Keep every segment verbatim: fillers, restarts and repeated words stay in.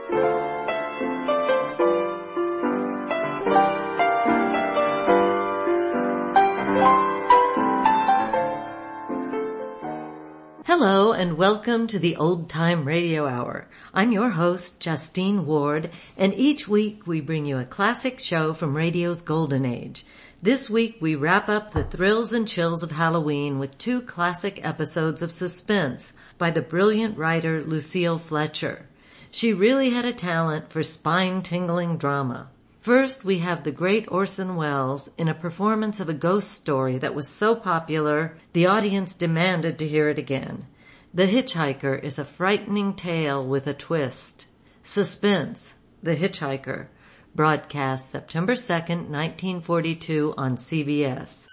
Hello and welcome to the Old Time Radio Hour. I'm your host, Justine Ward, and each week we bring you a classic show from radio's golden age. This week we wrap up the thrills and chills of Halloween with two classic episodes of suspense by the brilliant writer Lucille Fletcher. She really had a talent for spine-tingling drama. First, we have the great Orson Welles in a performance of a ghost story that was so popular, the audience demanded to hear it again. The Hitchhiker is a frightening tale with a twist. Suspense, The Hitchhiker, broadcast September second, nineteen forty-two on C B S.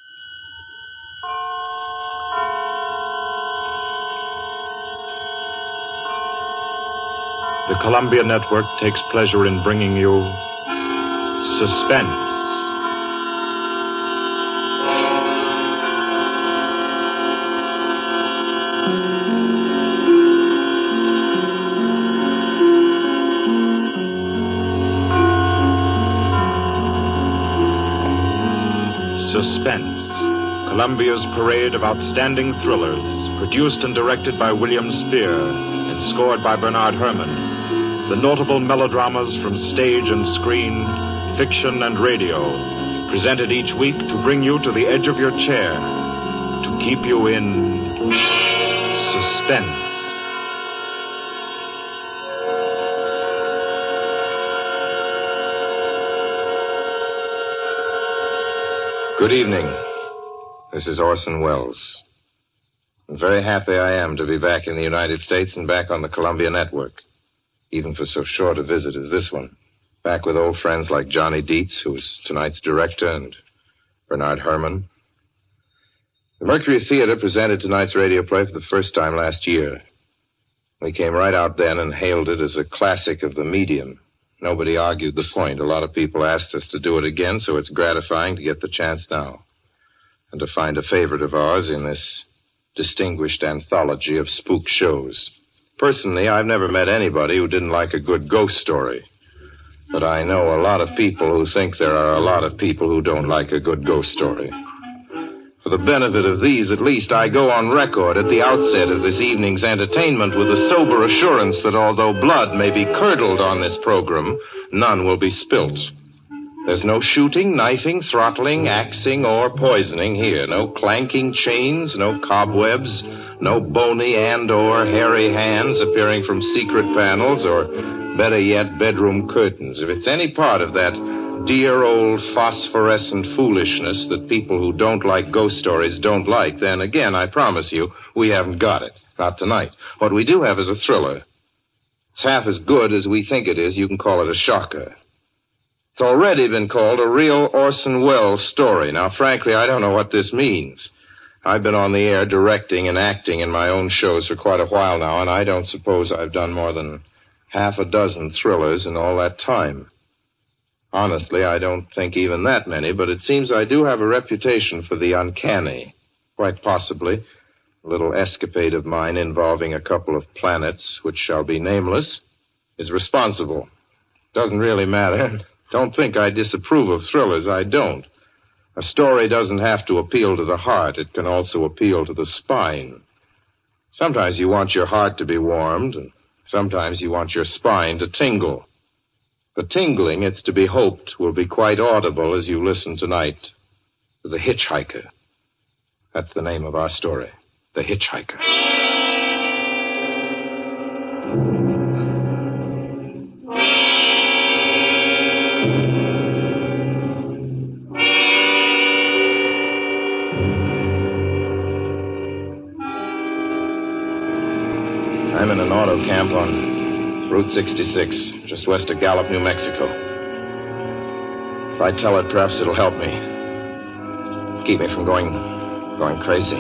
The Columbia Network takes pleasure in bringing you Suspense. Suspense, Columbia's parade of outstanding thrillers, produced and directed by William Spear and scored by Bernard Herrmann. The notable melodramas from stage and screen, fiction and radio, presented each week to bring you to the edge of your chair, to keep you in suspense. Good evening. This is Orson Welles. I'm very happy I am to be back in the United States and back on the Columbia Network, even for so short a visit as this one. Back with old friends like Johnny Dietz, who is tonight's director, and Bernard Herrmann. The Mercury Theater presented tonight's radio play for the first time last year. We came right out then and hailed it as a classic of the medium. Nobody argued the point. A lot of people asked us to do it again, so it's gratifying to get the chance now, and to find a favorite of ours in this distinguished anthology of spook shows. Personally, I've never met anybody who didn't like a good ghost story. But I know a lot of people who think there are a lot of people who don't like a good ghost story. For the benefit of these, at least, I go on record at the outset of this evening's entertainment with the sober assurance that although blood may be curdled on this program, none will be spilt. There's no shooting, knifing, throttling, axing, or poisoning here. No clanking chains, no cobwebs, no bony and or hairy hands appearing from secret panels, or better yet, bedroom curtains. If it's any part of that dear old phosphorescent foolishness that people who don't like ghost stories don't like, then again, I promise you, we haven't got it. Not tonight. What we do have is a thriller. It's half as good as we think it is. You can call it a shocker. It's already been called a real Orson Welles story. Now, frankly, I don't know what this means. I've been on the air directing and acting in my own shows for quite a while now, and I don't suppose I've done more than half a dozen thrillers in all that time. Honestly, I don't think even that many, but it seems I do have a reputation for the uncanny. Quite possibly, a little escapade of mine involving a couple of planets, which shall be nameless, is responsible. Doesn't really matter. Don't think I disapprove of thrillers. I don't. A story doesn't have to appeal to the heart. It can also appeal to the spine. Sometimes you want your heart to be warmed, and sometimes you want your spine to tingle. The tingling, it's to be hoped, will be quite audible as you listen tonight to The Hitchhiker. That's the name of our story, The Hitchhiker. I'm in an auto camp on Route sixty-six, just west of Gallup, New Mexico. If I tell it, perhaps it'll help me. Keep me from going, going crazy.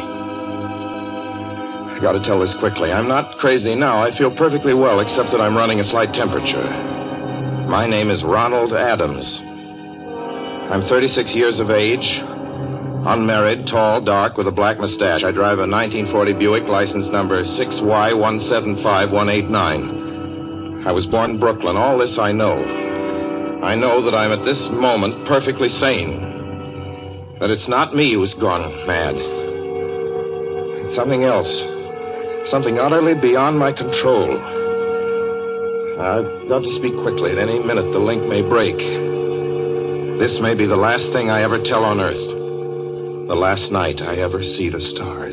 I gotta tell this quickly. I'm not crazy now. I feel perfectly well, except that I'm running a slight temperature. My name is Ronald Adams. I'm thirty-six years of age, unmarried, tall, dark, with a black mustache. I drive a nineteen forty Buick, license number six Y one seven five one eight nine. I was born in Brooklyn. All this I know. I know that I'm at this moment perfectly sane. That it's not me who's gone mad. It's something else. Something utterly beyond my control. I've got to speak quickly. At any minute, the link may break. This may be the last thing I ever tell on Earth. The last night I ever see the stars.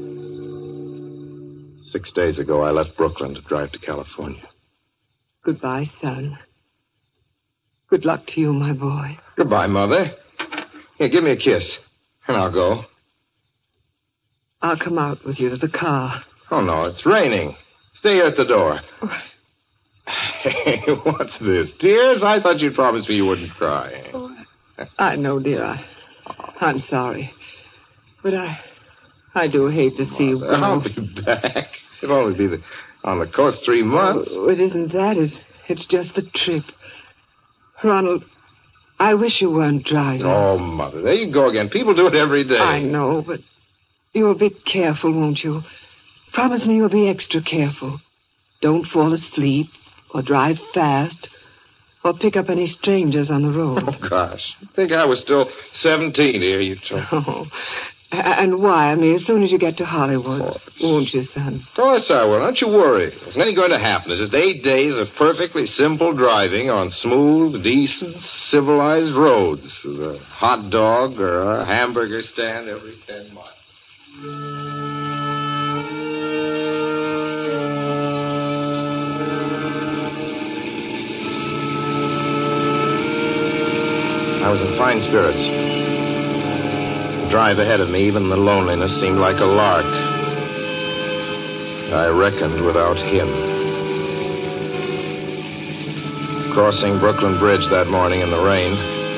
Six days ago, I left Brooklyn to drive to California. Goodbye, son. Good luck to you, my boy. Goodbye, Mother. Here, give me a kiss, and I'll go. I'll come out with you to the car. Oh, no, it's raining. Stay here at the door. Hey, what's this? Tears? I thought you'd promised me you wouldn't cry. Oh, I know, dear. I, I'm sorry. But I I do hate to see you go. I'll be back. It'll only be the, on the coast three months. Oh, it isn't that. It's, it's just the trip. Ronald, I wish you weren't driving. Oh, Mother, there you go again. People do it every day. I know, but you'll be careful, won't you? Promise me you'll be extra careful. Don't fall asleep or drive fast or pick up any strangers on the road. Oh, gosh. I think I was still seventeen here, you told. Oh. And wire me as soon as you get to Hollywood. Won't you, son? Of course I will. Don't you worry. There's nothing going to happen. It's just eight days of perfectly simple driving on smooth, decent, civilized roads with a hot dog or a hamburger stand every ten miles. I was in fine spirits. The drive ahead of me, even the loneliness, seemed like a lark. I reckoned without him. Crossing Brooklyn Bridge that morning in the rain,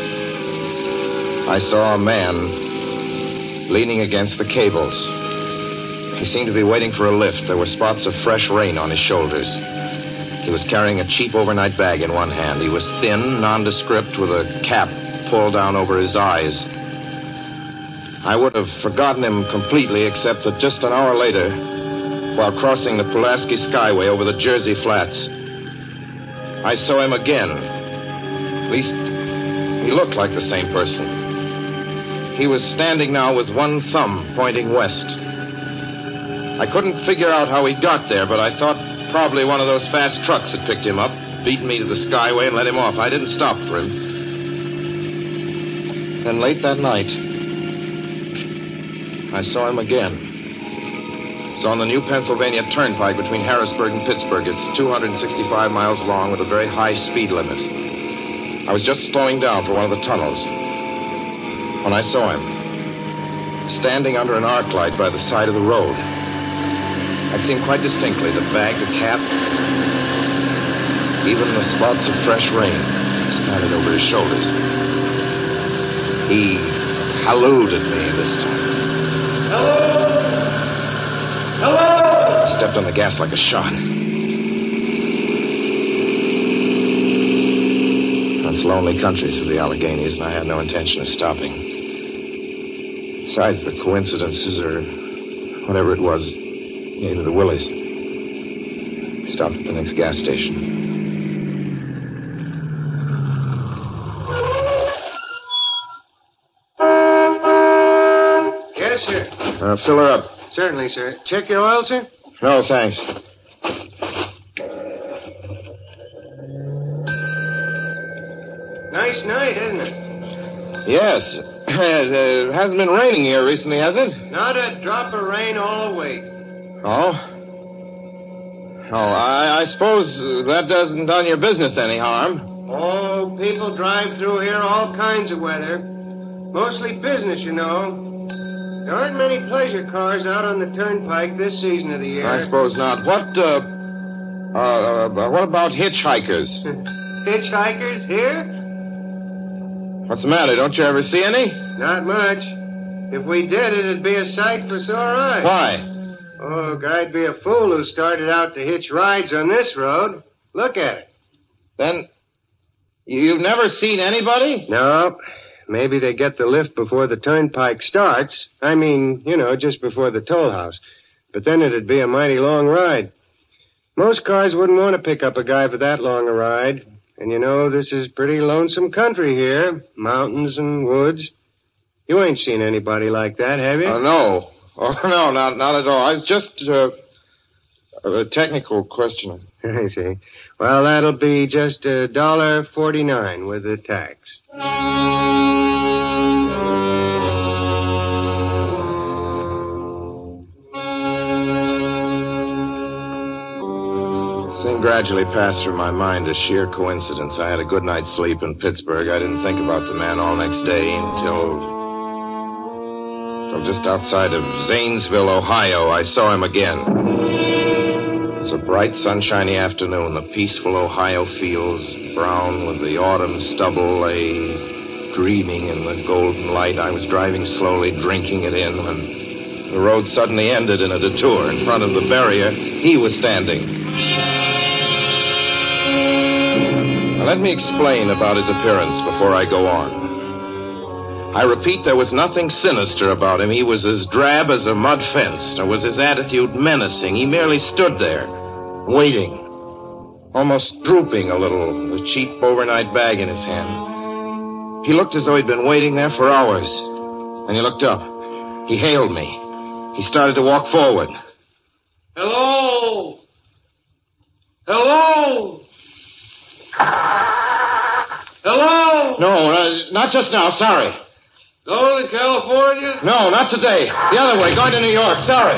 I saw a man leaning against the cables. He seemed to be waiting for a lift. There were spots of fresh rain on his shoulders. He was carrying a cheap overnight bag in one hand. He was thin, nondescript, with a cap pulled down over his eyes. I would have forgotten him completely, except that just an hour later, while crossing the Pulaski Skyway over the Jersey Flats, I saw him again. At least, he looked like the same person. He was standing now with one thumb pointing west. I couldn't figure out how he got there, but I thought probably one of those fast trucks had picked him up, beaten me to the Skyway, and let him off. I didn't stop for him. Then late that night, I saw him again. It was on the new Pennsylvania Turnpike between Harrisburg and Pittsburgh. It's two hundred sixty-five miles long with a very high speed limit. I was just slowing down for one of the tunnels when I saw him, standing under an arc light by the side of the road. I'd seen quite distinctly the bag, the cap, even the spots of fresh rain scattered over his shoulders. He hallooed at me this time. Hello! Hello! I stepped on the gas like a shot. It's lonely country through the Alleghenies, and I had no intention of stopping. Besides, the coincidences, or whatever it was, gave me the willies. Stopped at the next gas station. Uh, fill her up. Certainly, sir. Check your oil, sir? No, thanks. Nice night, isn't it? Yes. It hasn't been raining here recently, has it? Not a drop of rain all week. Oh? Oh, I, I suppose that doesn't done your business any harm. Oh, people drive through here all kinds of weather. Mostly business, you know. There aren't many pleasure cars out on the turnpike this season of the year. I suppose not. What, uh, uh, uh what about hitchhikers? Hitchhikers here? What's the matter? Don't you ever see any? Not much. If we did, it'd be a sight for sore eyes. Why? Oh, I'd be a fool who started out to hitch rides on this road. Look at it. Then, you've never seen anybody? No. Maybe they get the lift before the turnpike starts. I mean, you know, just before the toll house. But then it'd be a mighty long ride. Most cars wouldn't want to pick up a guy for that long a ride. And you know, this is pretty lonesome country here. Mountains and woods. You ain't seen anybody like that, have you? Oh, no. Oh, no, not, not at all. I was just, uh, a technical question. I see. Well, that'll be just a dollar forty-nine with the tax. Thing gradually passed through my mind as sheer coincidence. I had a good night's sleep in Pittsburgh. I didn't think about the man all next day until... until just outside of Zanesville, Ohio, I saw him again. It was a bright, sunshiny afternoon. The peaceful Ohio fields, brown with the autumn stubble, lay dreaming in the golden light. I was driving slowly, drinking it in, when the road suddenly ended in a detour. In front of the barrier, he was standing. Let me explain about his appearance before I go on. I repeat, there was nothing sinister about him. He was as drab as a mud fence, nor was his attitude menacing. He merely stood there, waiting, almost drooping a little, the cheap overnight bag in his hand. He looked as though he'd been waiting there for hours. And he looked up. He hailed me. He started to walk forward. Hello? Hello? Hello? No, uh, not just now. Sorry. Going to California? No, not today. The other way, going to New York. Sorry.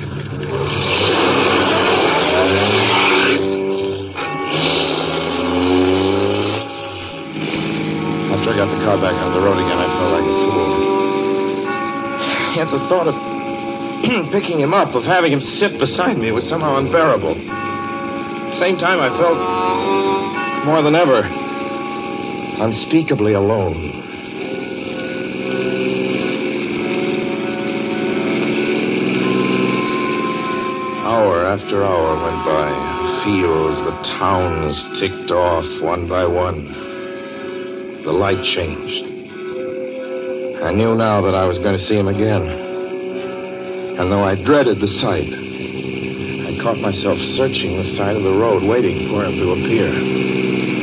After I got the car back on the road again, I felt like a fool. Yet the thought of picking him up, of having him sit beside me, was somehow unbearable. At the same time, I felt more than ever unspeakably alone. Hour after hour went by. The fields, the towns ticked off one by one. The light changed. I knew now that I was going to see him again. And though I dreaded the sight, I caught myself searching the side of the road, waiting for him to appear.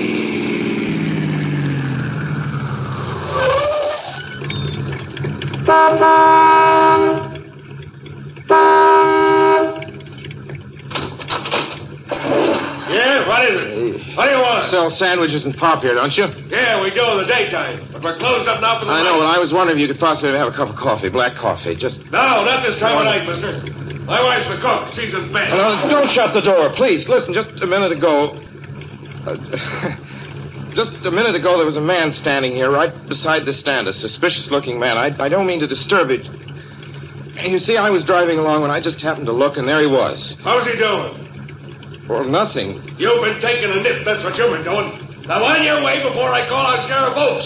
Yeah, what is it? What do you want? Sell sandwiches and pop here, don't you? Yeah, we do in the daytime. But we're closed up now for the I night. know, but I was wondering if you could possibly have a cup of coffee, black coffee, just... No, not this time of night, mister. My wife's the cook. She's in bed. No, don't shut the door, please. Listen, just a minute ago... Uh, just a minute ago, there was a man standing here right beside the stand, a suspicious-looking man. I, I don't mean to disturb it. You see, I was driving along when I just happened to look, and there he was. How's he doing? Well, nothing. You've been taking a nip. That's what you've been doing. Now, on your way before I call out Sheriff Oates.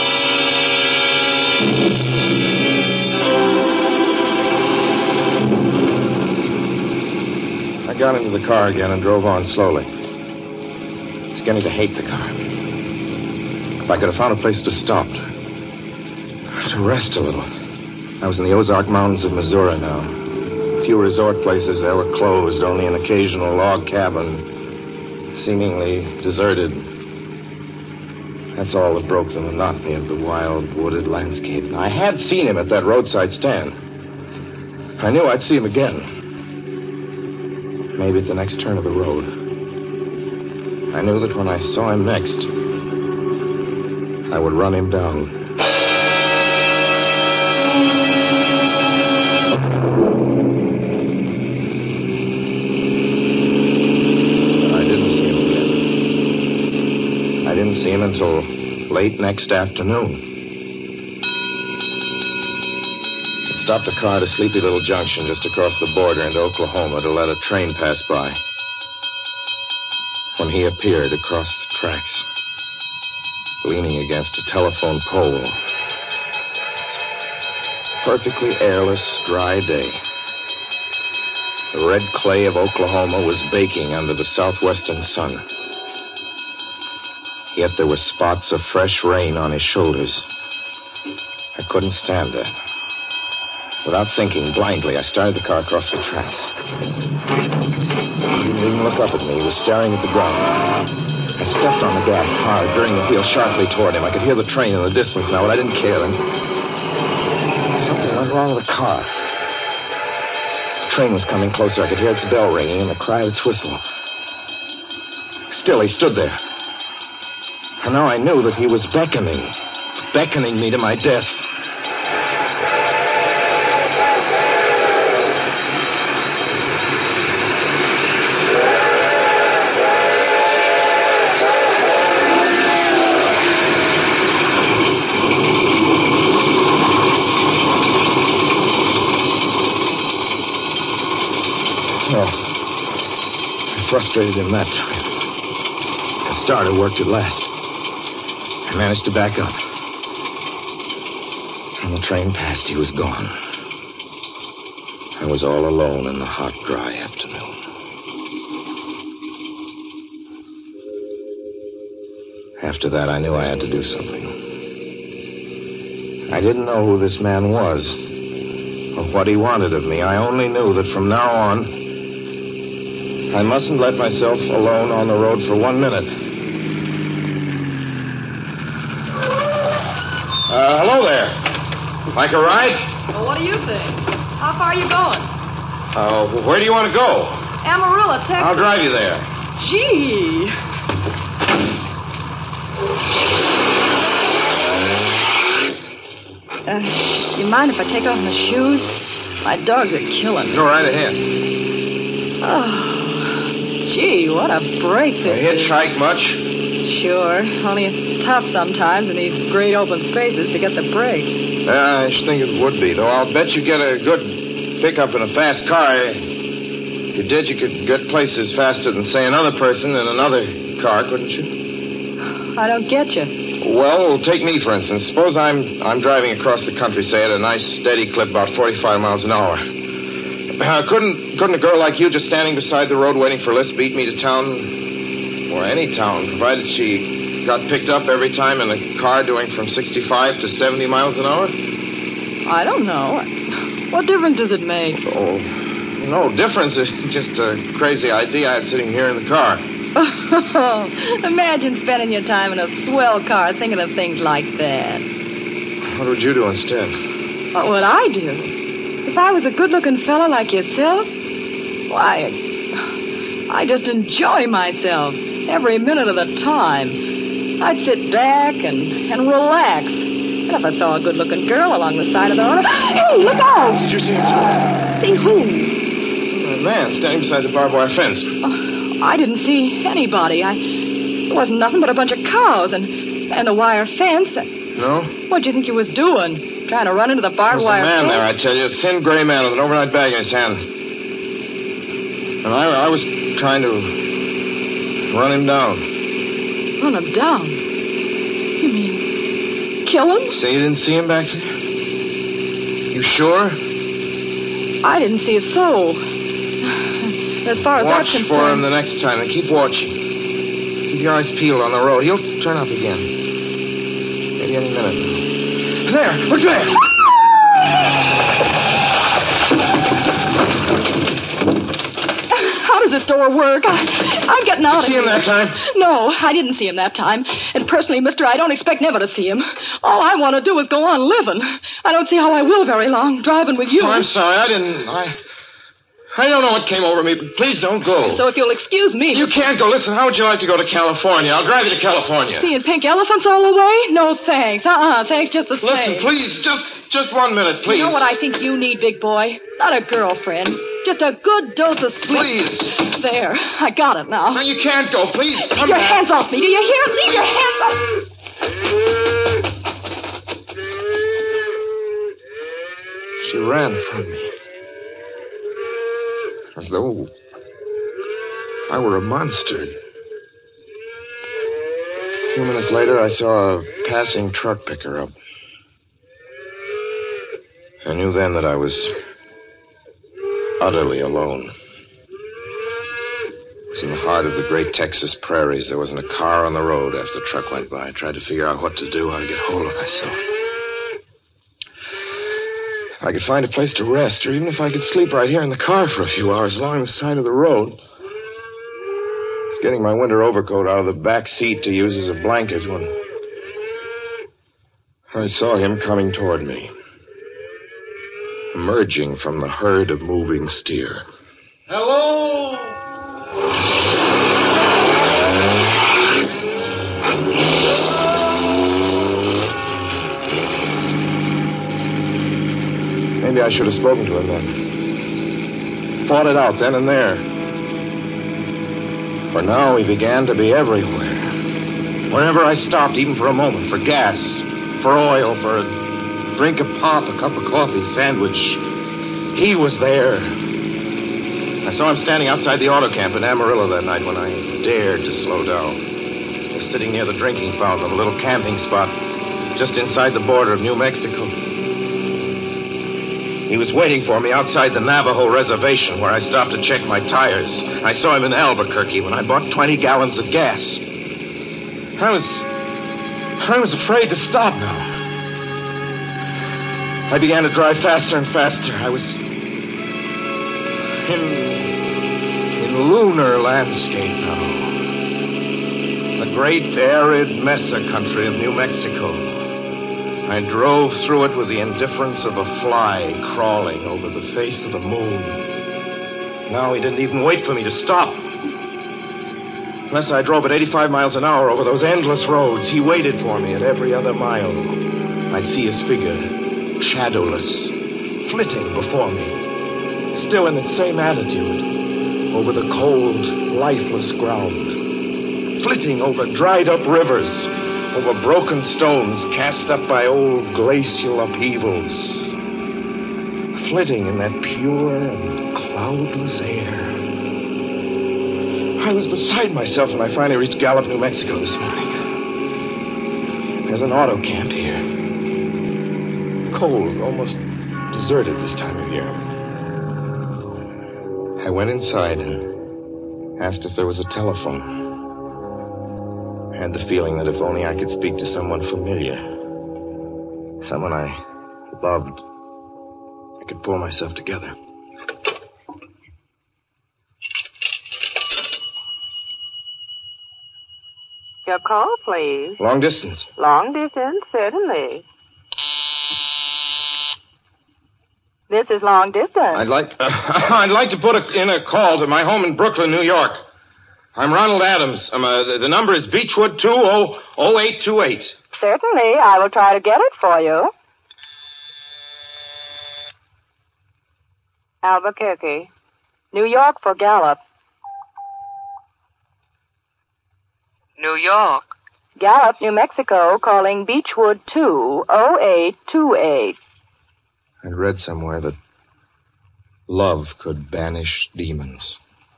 I got into the car again and drove on slowly. I was beginning to hate the car. If I could have found a place to stop, to rest a little. I was in the Ozark Mountains of Missouri now. A few resort places there were closed, only an occasional log cabin, seemingly deserted. That's all that broke the monotony of the wild, wooded landscape. I had seen him at that roadside stand. I knew I'd see him again. Maybe at the next turn of the road. I knew that when I saw him next, I would run him down. See him until late next afternoon. I stopped a car at a sleepy little junction just across the border into Oklahoma to let a train pass by. When he appeared across the tracks, leaning against a telephone pole. Perfectly airless, dry day. The red clay of Oklahoma was baking under the southwestern sun. Yet there were spots of fresh rain on his shoulders. I couldn't stand that. Without thinking, blindly, I started the car across the tracks. He didn't even look up at me. He was staring at the ground. I stepped on the gas hard, veering the wheel sharply toward him. I could hear the train in the distance now, but I didn't care. And something went wrong with the car. The train was coming closer. I could hear its bell ringing and the cry of its whistle. Still, he stood there. And now I knew that he was beckoning, beckoning me to my death. Frustrated him that time. The starter worked at last. I managed to back up. When the train passed, he was gone. I was all alone in the hot, dry afternoon. After that, I knew I had to do something. I didn't know who this man was or what he wanted of me. I only knew that from now on, I mustn't let myself alone on the road for one minute. Uh, hello there. Like a ride? Well, what do you think? How far are you going? Uh, where do you want to go? Amarillo, Texas. I'll drive you there. Gee. Uh, you mind if I take off my shoes? My dogs are killing me. Go right ahead. Oh. Gee, what a break this You hitchhike much? Sure. Only it's tough sometimes in these great open spaces to get the break. Yeah, I should think it would be, though I'll bet you get a good pickup in a fast car. If you did, you could get places faster than, say, another person in another car, couldn't you? I don't get you. Well, take me, for instance. Suppose I'm I'm driving across the country, say, at a nice, steady clip, about forty-five miles an hour. Uh, couldn't couldn't a girl like you just standing beside the road waiting for Liz beat me to town, or any town, provided she got picked up every time in a car doing from sixty-five to seventy miles an hour? I don't know. What difference does it make? Oh, no difference. It's just a crazy idea I had sitting here in the car. Oh, imagine spending your time in a swell car thinking of things like that. What would you do instead? What would I do? If I was a good-looking fella like yourself, why, I just enjoy myself every minute of the time. I'd sit back and, and relax. And if I saw a good-looking girl along the side of the road, hey, look out! Did you see him? See who? A man standing beside the barbed wire fence. Oh, I didn't see anybody. I There wasn't nothing but a bunch of cows and, and a wire fence. No? What'd you think you was doing? Trying to run into the barbed There's wire a man fence? there, I tell you. A thin gray man with an overnight bag in his hand. And I, I was trying to run him down. Run him down? You mean kill him? Say you didn't see him back there? You sure? I didn't see a soul. As far as Watch that's concerned... for him the next time and keep watching. Keep your eyes peeled on the road. He'll turn up again. Maybe any minute. There! Look there! How does this door work? I, I'm getting out Did you see of him here. that time? No, I didn't see him that time. And personally, mister, I don't expect never to see him. All I want to do is go on living. I don't see how I will very long, driving with you. Oh, I'm sorry. I didn't... I... I don't know what came over me, but please don't go. So if you'll excuse me... You can't go. Listen, how would you like to go to California? I'll drive you to California. Seeing pink elephants all the way? No, thanks. Uh-uh, thanks just the Listen, same. please, just just one minute, please. You know what I think you need, big boy? Not a girlfriend. Just a good dose of sleep. Please. There, I got it now. No, you can't go. Please, Leave come your back. hands off me. Do you hear? Leave your hands off me. She ran from me. As though I were a monster. A few minutes later, I saw a passing truck pick her up. I knew then that I was utterly alone. It was in the heart of the great Texas prairies. There wasn't a car on the road after the truck went by. I tried to figure out what to do, how to get hold of myself. If I could find a place to rest, or even if I could sleep right here in the car for a few hours along the side of the road. I was getting my winter overcoat out of the back seat to use as a blanket when I saw him coming toward me, emerging from the herd of moving steer. Hello? Maybe I should have spoken to him then. Fought it out then and there. For now he began to be everywhere. Whenever I stopped, even for a moment, for gas, for oil, for a drink of pop, a cup of coffee, sandwich, he was there. I saw him standing outside the auto camp in Amarillo that night when I dared to slow down. I was sitting near the drinking fountain, a little camping spot just inside the border of New Mexico. He was waiting for me outside the Navajo reservation where I stopped to check my tires. I saw him in Albuquerque when I bought twenty gallons of gas. I was... I was afraid to stop now. I began to drive faster and faster. I was... in... in lunar landscape now. The great arid mesa country of New Mexico. I drove through it with the indifference of a fly crawling over the face of the moon. Now he didn't even wait for me to stop. Unless I drove at eighty-five miles an hour over those endless roads, he waited for me at every other mile. I'd see his figure, shadowless, flitting before me, still in that same attitude, over the cold, lifeless ground, flitting over dried-up rivers, over broken stones cast up by old glacial upheavals, flitting in that pure and cloudless air. I was beside myself when I finally reached Gallup, New Mexico this morning. There's an auto camp here. Cold, almost deserted this time of year. I went inside and asked if there was a telephone. I had the feeling that if only I could speak to someone familiar, someone I loved, I could pull myself together. Your call, please. Long distance. Long distance, certainly. This is long distance. I'd like uh, I'd like to put a, in a call to my home in Brooklyn, New York. I'm Ronald Adams. Um, uh, the, the number is Beechwood two oh oh eight two eight. Certainly. I will try to get it for you. Albuquerque. New York for Gallup. New York. Gallup, New Mexico, calling Beechwood two oh eight two eight. I'd read somewhere that love could banish demons.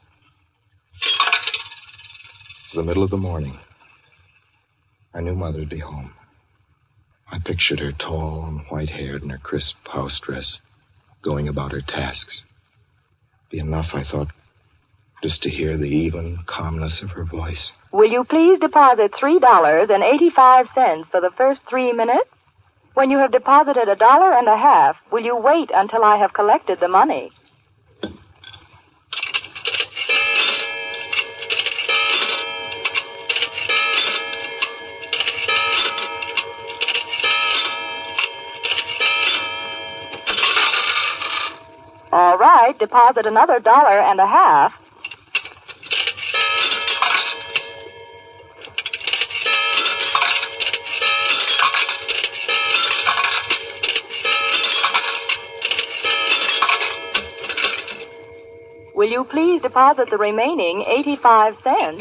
It's the middle of the morning. I knew Mother would be home. I pictured her tall and white-haired in her crisp house dress, going about her tasks. Be enough, I thought, just to hear the even calmness of her voice. Will you please deposit three dollars and eighty-five cents for the first three minutes? When you have deposited a dollar and a half, will you wait until I have collected the money? All right, deposit another dollar and a half. Will you please deposit the remaining eighty-five cents?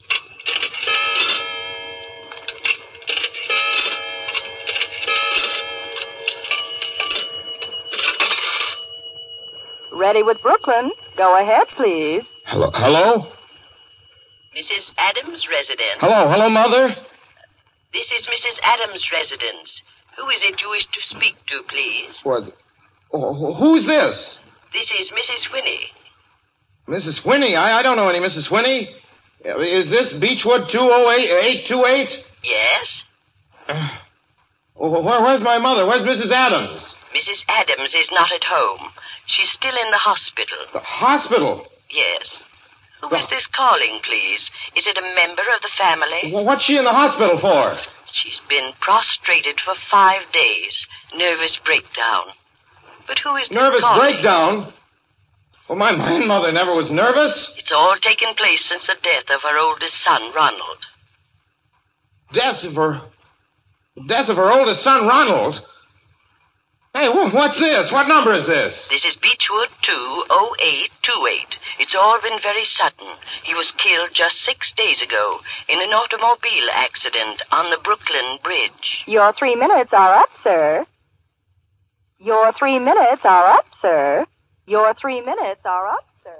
Ready with Brooklyn. Go ahead, please. Hello? Hello? Missus Adams' residence. Hello, hello, Mother? This is Missus Adams' residence. Who is it you wish to speak to, please? What? Oh, who's this? This is Missus Whinney. Missus Whinney? I, I don't know any Missus Whinney. Is this Beechwood two oh eight two eight? Yes? Uh, where, where's my mother? Where's Missus Adams? Missus Adams is not at home. She's still in the hospital. The hospital? Yes. Who is this calling, please? Is it a member of the family? Well, what's she in the hospital for? She's been prostrated for five days. Nervous breakdown. But who is this Nervous calling? breakdown? Well, my grandmother never was nervous. It's all taken place since the death of her oldest son, Ronald. Death of her... Death of her oldest son, Ronald? Hey, what's this? What number is this? This is Beechwood two oh eight two eight. It's all been very sudden. He was killed just six days ago in an automobile accident on the Brooklyn Bridge. Your three minutes are up, sir. Your three minutes are up, sir. Your three minutes are up, sir.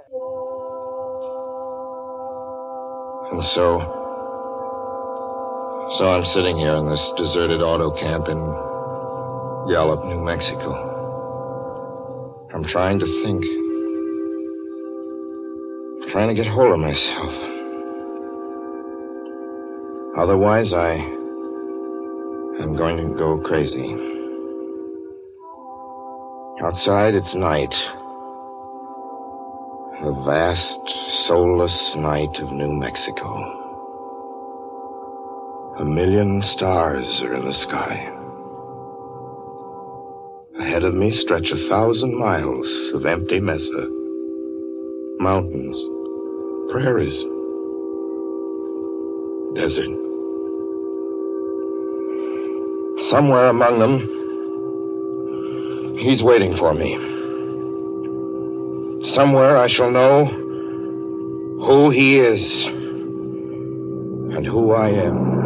And so... So I'm sitting here in this deserted auto camp in Gallup, New Mexico. I'm trying to think. I'm trying to get hold of myself. Otherwise, I... I'm going to go crazy. Outside, it's night. The vast, soulless night of New Mexico. A million stars are in the sky. Ahead of me stretch a thousand miles of empty mesa. Mountains, prairies, desert. Somewhere among them, he's waiting for me. Somewhere I shall know who he is and who I am.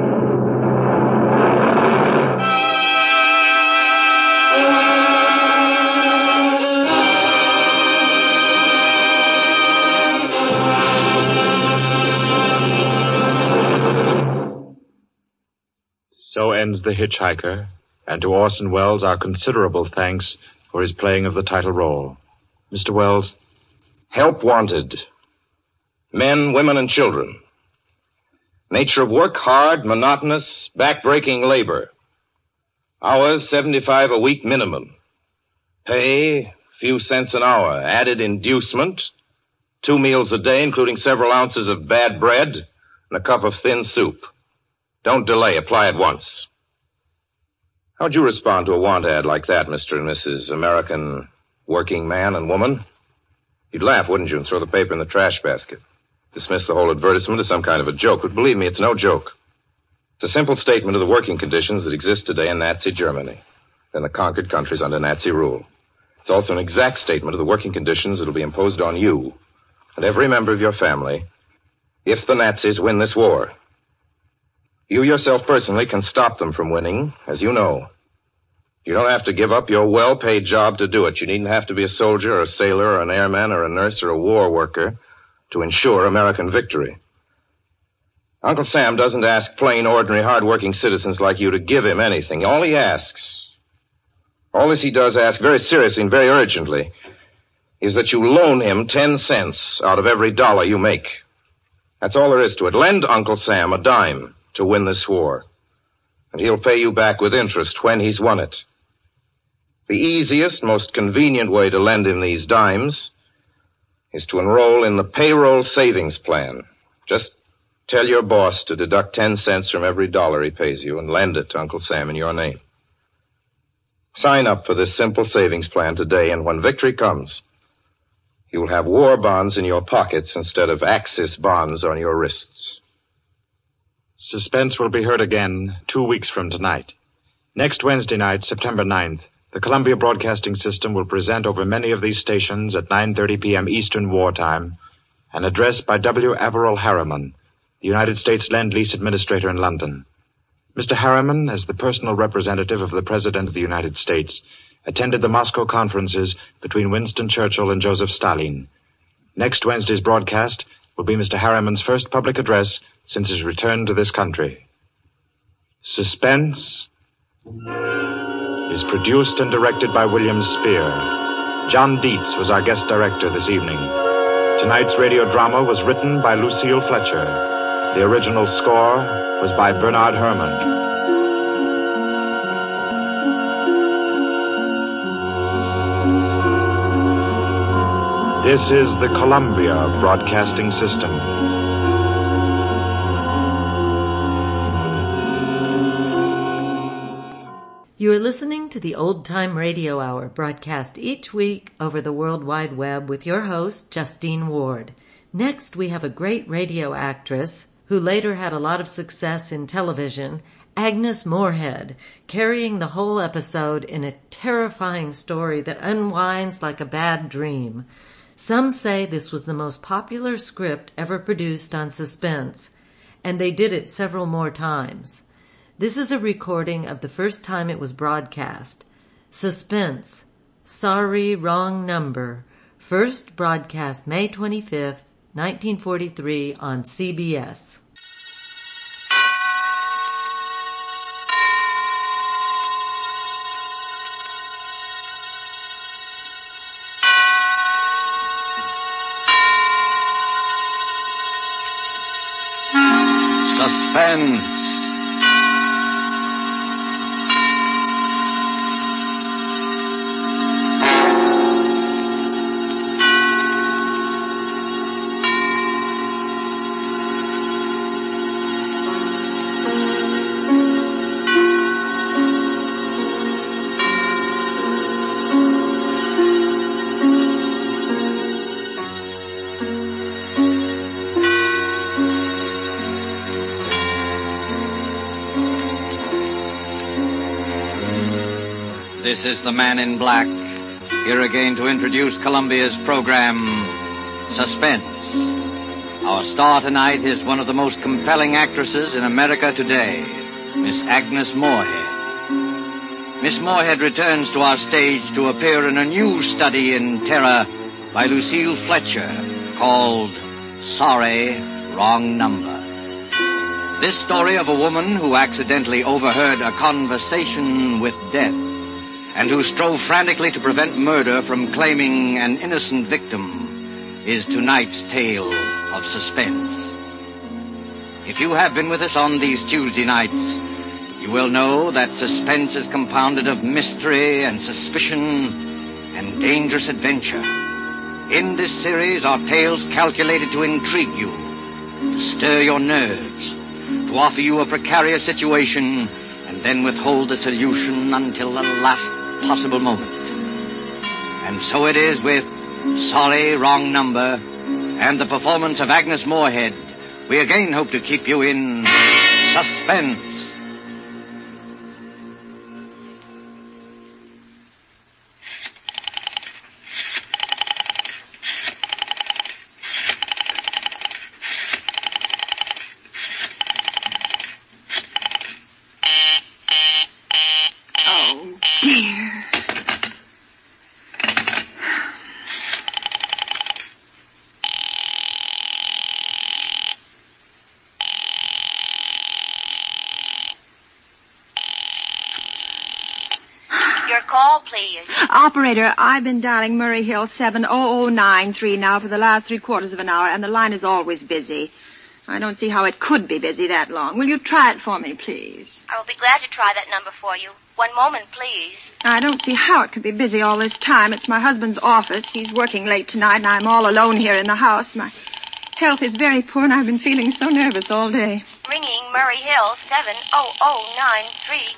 So ends The Hitchhiker, and to Orson Welles our considerable thanks for his playing of the title role. Mister Welles? Help wanted. Men, women, and children. Nature of work, hard, monotonous, back-breaking labor. Hours, seventy-five a week minimum. Pay, few cents an hour. Added inducement, two meals a day, including several ounces of bad bread and a cup of thin soup. Don't delay. Apply at once. How'd you respond to a want ad like that, Mister and Missus American working man and woman? You'd laugh, wouldn't you, and throw the paper in the trash basket. Dismiss the whole advertisement as some kind of a joke. But believe me, it's no joke. It's a simple statement of the working conditions that exist today in Nazi Germany and the conquered countries under Nazi rule. It's also an exact statement of the working conditions that will be imposed on you and every member of your family if the Nazis win this war. You yourself personally can stop them from winning, as you know. You don't have to give up your well-paid job to do it. You needn't have to be a soldier or a sailor or an airman or a nurse or a war worker to ensure American victory. Uncle Sam doesn't ask plain, ordinary, hard-working citizens like you to give him anything. All he asks, all this he does ask very seriously and very urgently, is that you loan him ten cents out of every dollar you make. That's all there is to it. Lend Uncle Sam a dime to win this war, and he'll pay you back with interest when he's won it. The easiest, most convenient way to lend him these dimes is to enroll in the payroll savings plan. Just tell your boss to deduct ten cents from every dollar he pays you and lend it to Uncle Sam in your name. Sign up for this simple savings plan today, and when victory comes, you'll have war bonds in your pockets instead of Axis bonds on your wrists. Suspense will be heard again two weeks from tonight. Next Wednesday night, September ninth, the Columbia Broadcasting System will present over many of these stations at nine thirty p.m. Eastern Wartime an address by W. Averill Harriman, the United States Lend-Lease Administrator in London. Mister Harriman, as the personal representative of the President of the United States, attended the Moscow conferences between Winston Churchill and Joseph Stalin. Next Wednesday's broadcast will be Mister Harriman's first public address since his return to this country. Suspense is produced and directed by William Spear. John Dietz was our guest director this evening. Tonight's radio drama was written by Lucille Fletcher. The original score was by Bernard Herrmann. This is the Columbia Broadcasting System. You are listening to the Old Time Radio Hour, broadcast each week over the World Wide Web with your host, Justine Ward. Next, we have a great radio actress who later had a lot of success in television, Agnes Moorehead, carrying the whole episode in a terrifying story that unwinds like a bad dream. Some say this was the most popular script ever produced on Suspense, and they did it several more times. This is a recording of the first time it was broadcast. Suspense, Sorry, Wrong Number, first broadcast May twenty-fifth, nineteen forty-three on C B S. Suspense. This is the Man in Black, here again to introduce Columbia's program, Suspense. Our star tonight is one of the most compelling actresses in America today, Miss Agnes Moorehead. Miss Moorehead returns to our stage to appear in a new study in terror by Lucille Fletcher, called Sorry, Wrong Number. This story of a woman who accidentally overheard a conversation with death, and who strove frantically to prevent murder from claiming an innocent victim, is tonight's tale of suspense. If you have been with us on these Tuesday nights, you will know that suspense is compounded of mystery and suspicion and dangerous adventure. In this series are tales calculated to intrigue you, to stir your nerves, to offer you a precarious situation, and then withhold the solution until the last possible moment. And so it is with Sorry, Wrong Number and the performance of Agnes Moorehead. We again hope to keep you in suspense. Your call, please. Operator, I've been dialing Murray Hill seven oh oh nine three now for the last three quarters of an hour, and the line is always busy. I don't see how it could be busy that long. Will you try it for me, please? I will be glad to try that number for you. One moment, please. I don't see how it could be busy all this time. It's my husband's office. He's working late tonight, and I'm all alone here in the house. My health is very poor, and I've been feeling so nervous all day. Ringing Murray Hill seven oh oh nine three.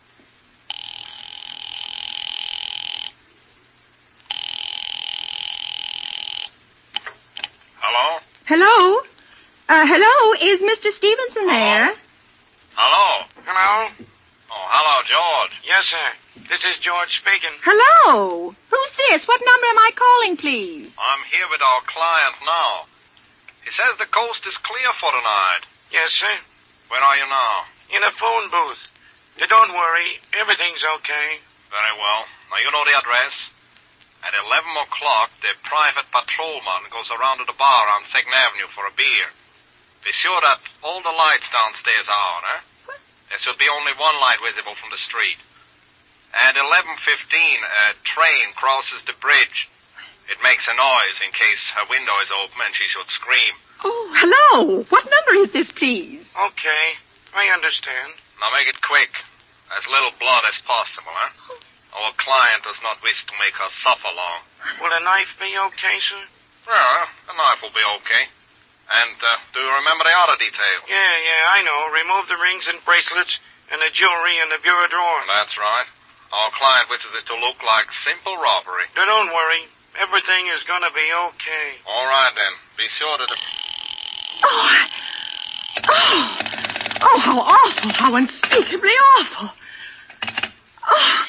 Hello? Hello? Uh, hello? Is Mister Stevenson there? Hello? Hello? Oh, hello, George. Yes, sir. This is George speaking. Hello? Who's this? What number am I calling, please? I'm here with our client now. He says the coast is clear for tonight. Yes, sir. Where are you now? In a phone booth. Now, don't worry. Everything's okay. Very well. Now, you know the address. At eleven o'clock, the private patrolman goes around to the bar on second Avenue for a beer. Be sure that all the lights downstairs are on, eh? What? There should be only one light visible from the street. At eleven fifteen, a train crosses the bridge. It makes a noise in case her window is open and she should scream. Oh, hello. What number is this, please? Okay. I understand. Now make it quick. As little blood as possible, eh? Our client does not wish to make her suffer long. Will a knife be okay, sir? Well, the knife will be okay. And uh, do you remember the other details? Yeah, yeah, I know. Remove the rings and bracelets and the jewelry in the bureau drawer. That's right. Our client wishes it to look like simple robbery. Now, don't worry. Everything is going to be okay. All right, then. Be sure to... Oh, oh, oh, how awful, how unspeakably awful. Oh.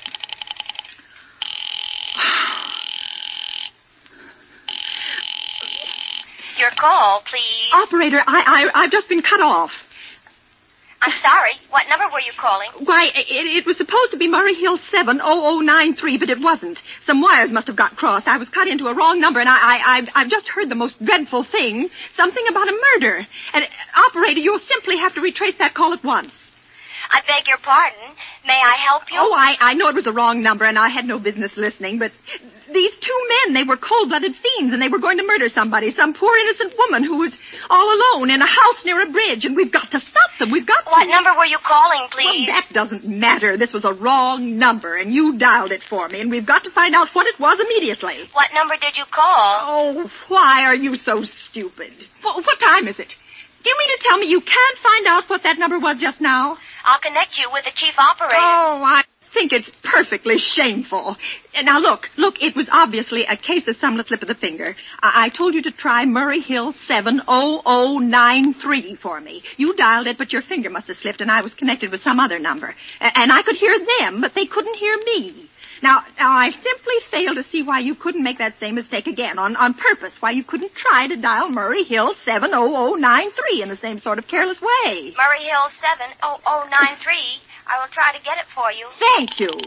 Your call, please. Operator, I, I, I've just been cut off. I'm sorry. What number were you calling? Why, it, it was supposed to be Murray Hill seven oh oh nine three, but it wasn't. Some wires must have got crossed. I was cut into a wrong number, and I, I, I've, I've just heard the most dreadful thing. Something about a murder. And, operator, you'll simply have to retrace that call at once. I beg your pardon. May I help you? Oh, I, I know it was a wrong number, and I had no business listening, but these two men, they were cold-blooded fiends, and they were going to murder somebody, some poor innocent woman who was all alone in a house near a bridge, and we've got to stop them. We've got to... What number were you calling, please? Well, that doesn't matter. This was a wrong number, and you dialed it for me, and we've got to find out what it was immediately. What number did you call? Oh, why are you so stupid? What, what time is it? Do you mean to tell me you can't find out what that number was just now? I'll connect you with the chief operator. Oh, I think it's perfectly shameful. Now, look, look, it was obviously a case of some slip of the finger. I, I told you to try Murray Hill seven oh oh nine three for me. You dialed it, but your finger must have slipped, and I was connected with some other number. A- and I could hear them, but they couldn't hear me. Now, now, I simply fail to see why you couldn't make that same mistake again, on, on purpose, why you couldn't try to dial Murray Hill seven oh oh nine three in the same sort of careless way. Murray Hill seven oh oh nine three. I will try to get it for you. Thank you.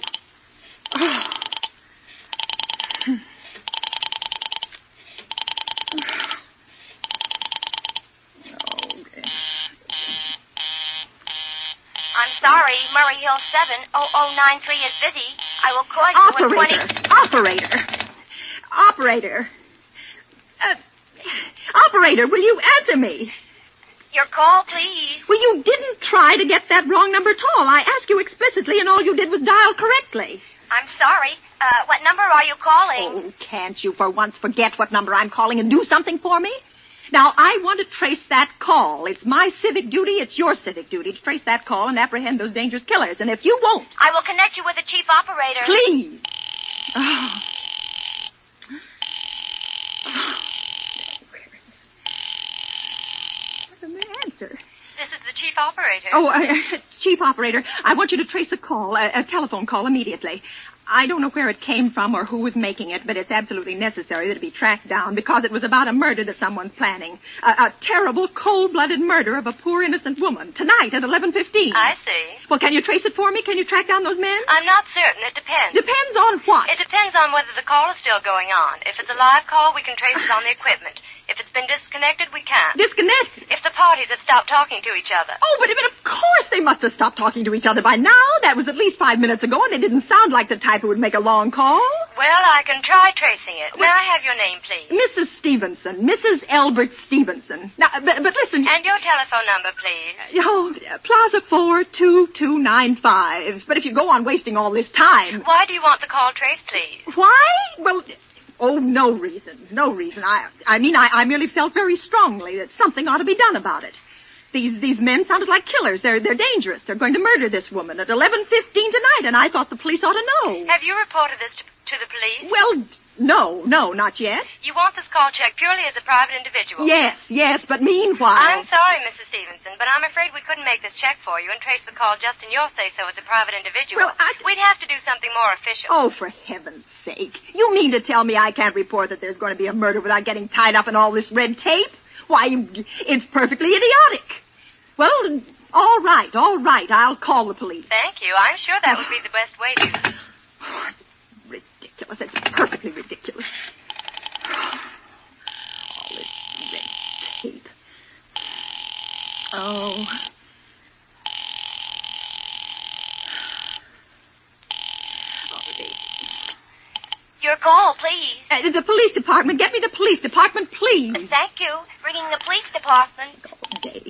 I'm sorry, Murray Hill seven oh oh nine three is busy. I will call you Operator, in twenty... operator, operator, uh, operator, will you answer me? Your call, please. Well, you didn't try to get that wrong number at all. I asked you explicitly, and all you did was dial correctly. I'm sorry. Uh, what number are you calling? Oh, can't you for once forget what number I'm calling and do something for me? Now, I want to trace that call. It's my civic duty, it's your civic duty to trace that call and apprehend those dangerous killers. And if you won't... I will connect you with the chief operator. Please. Oh. Where's the answer? This is the chief operator. Oh, uh, chief operator, I want you to trace a call, a, a telephone call immediately. I don't know where it came from or who was making it, but it's absolutely necessary that it be tracked down because it was about a murder that someone's planning. A, a terrible, cold-blooded murder of a poor innocent woman. Tonight at eleven fifteen. I see. Well, can you trace it for me? Can you track down those men? I'm not certain. It depends. Depends on what? It depends on whether the call is still going on. If it's a live call, we can trace it on the equipment. If it's been disconnected, we can't. Disconnected? If the parties have stopped talking to each other. Oh, but, but of course they must have stopped talking to each other by now. That was at least five minutes ago, and they didn't sound like the type who would make a long call. Well, I can try tracing it. May I have your name, please? Missus Stevenson. Missus Elbert Stevenson. Now, but, but listen... And your telephone number, please? Oh, Plaza four two two nine five. But if you go on wasting all this time... Why do you want the call traced, please? Why? Well... Oh, no reason. No reason. I I mean, I, I merely felt very strongly that something ought to be done about it. These these men sounded like killers. They're they're dangerous. They're going to murder this woman at eleven fifteen tonight, and I thought the police ought to know. Have you reported this to, to the police? Well, no, no, not yet. You want this call checked purely as a private individual? Yes, yes, but meanwhile... I'm sorry, Missus Stevenson, but I'm afraid we couldn't make this check for you and trace the call just in your say-so as a private individual. Well, I... We'd have to do something more official. Oh, for heaven's sake. You mean to tell me I can't report that there's going to be a murder without getting tied up in all this red tape? Why, it's perfectly idiotic. Well, all right, all right. I'll call the police. Thank you. I'm sure that would be the best way to... Oh, it's ridiculous. It's perfectly ridiculous. All this red tape. Oh. Your call, please. Uh, the police department. Get me the police department, please. Thank you. Ringing the police department. All day.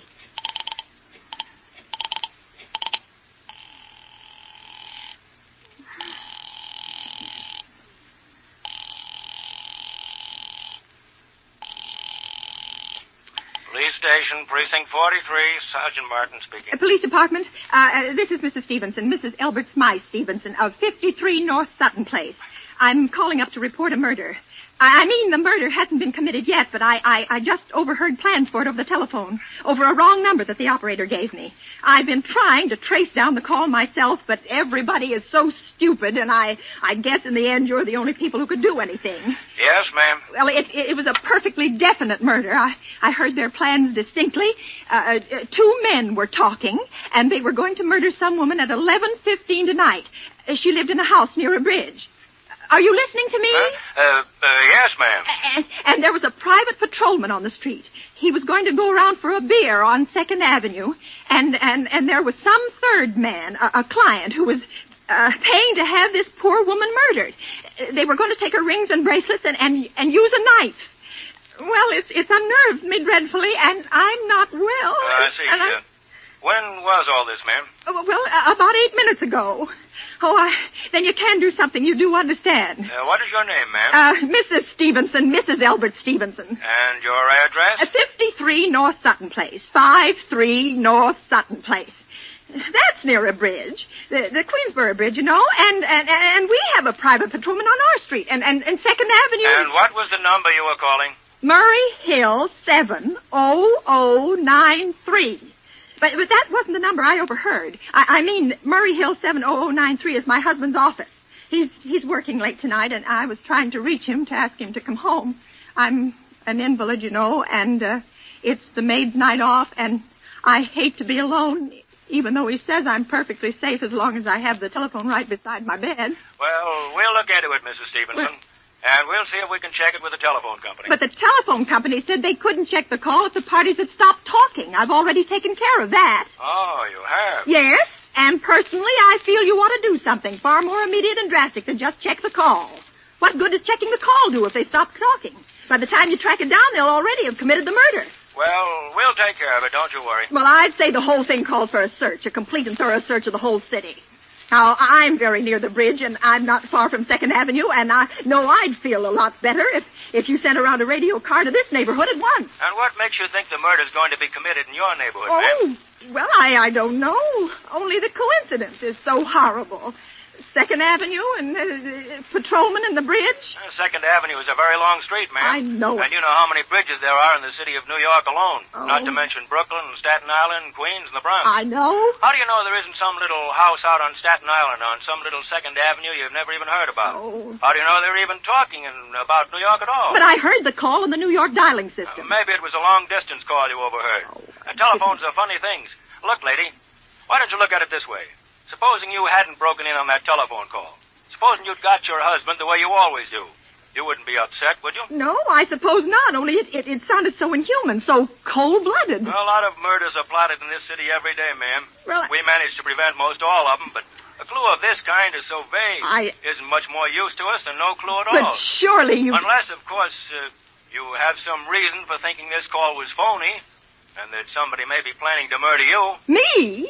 Station, Precinct forty-three, Sergeant Martin speaking. Uh, police Department, uh, uh, this is Missus Stevenson, Missus Elbert Smythe Stevenson of fifty-three North Sutton Place. I'm calling up to report a murder. I mean, the murder hasn't been committed yet, but I, I, I just overheard plans for it over the telephone, over a wrong number that the operator gave me. I've been trying to trace down the call myself, but everybody is so stupid, and I, I guess in the end you're the only people who could do anything. Yes, ma'am. Well, it, it was a perfectly definite murder. I, I heard their plans distinctly. Uh, uh, two men were talking, and they were going to murder some woman at eleven fifteen tonight. Uh, she lived in a house near a bridge. Are you listening to me? Uh, uh, uh yes, ma'am. And, and there was a private patrolman on the street. He was going to go around for a beer on Second Avenue, and, and, and there was some third man, a, a client, who was uh, paying to have this poor woman murdered. They were going to take her rings and bracelets and, and, and use a knife. Well, it's, it's unnerved me dreadfully, and I'm not well. Uh, I see. And Uh, when was all this, ma'am? I, well, uh, about eight minutes ago. Oh, I, then you can do something. You do understand. Uh, what is your name, ma'am? Uh, Missus Stevenson, Missus Elbert Stevenson. And your address? Uh, fifty-three North Sutton Place. five three North Sutton Place. That's near a bridge. The, the Queensboro Bridge, you know, and, and, and we have a private patrolman on our street, and, and, and Second Avenue... And what was the number you were calling? Murray Hill seven oh oh nine three. But, but that wasn't the number I overheard. I, I mean, Murray Hill seven oh oh nine three is my husband's office. He's he's working late tonight, and I was trying to reach him to ask him to come home. I'm an invalid, you know, and uh, it's the maid's night off, and I hate to be alone, even though he says I'm perfectly safe as long as I have the telephone right beside my bed. Well, we'll look into it, Missus Stevenson. Well, and we'll see if we can check it with the telephone company. But the telephone company said they couldn't check the call if the parties had stopped talking. I've already taken care of that. Oh, you have? Yes, and personally I feel you ought to do something far more immediate and drastic than just check the call. What good does checking the call do if they stop talking? By the time you track it down, they'll already have committed the murder. Well, we'll take care of it, don't you worry. Well, I'd say the whole thing calls for a search, a complete and thorough search of the whole city. Now, I'm very near the bridge, and I'm not far from Second Avenue, and I know I'd feel a lot better if, if you sent around a radio car to this neighborhood at once. And what makes you think the murder's going to be committed in your neighborhood, Oh, ma'am? well, I, I don't know. Only the coincidence is so horrible. Second Avenue and uh, patrolman and the bridge. Uh, Second Avenue is a very long street, ma'am. I know it. And you know how many bridges there are in the city of New York alone. Oh. Not to mention Brooklyn and Staten Island, Queens, and the Bronx. I know. How do you know there isn't some little house out on Staten Island on some little Second Avenue you've never even heard about? Oh. How do you know they're even talking in, about New York at all? But I heard the call on the New York dialing system. Uh, maybe it was a long-distance call you overheard. Oh, and telephones are funny things. Look, lady, why don't you look at it this way? Supposing you hadn't broken in on that telephone call. Supposing you'd got your husband the way you always do. You wouldn't be upset, would you? No, I suppose not, only it, it, it sounded so inhuman, so cold-blooded. Well, a lot of murders are plotted in this city every day, ma'am. Well, we managed to prevent most all of them, but a clue of this kind is so vague. I... Isn't much more use to us than no clue at But all. surely you... Unless, of course, uh, you have some reason for thinking this call was phony, and that somebody may be planning to murder you. Me?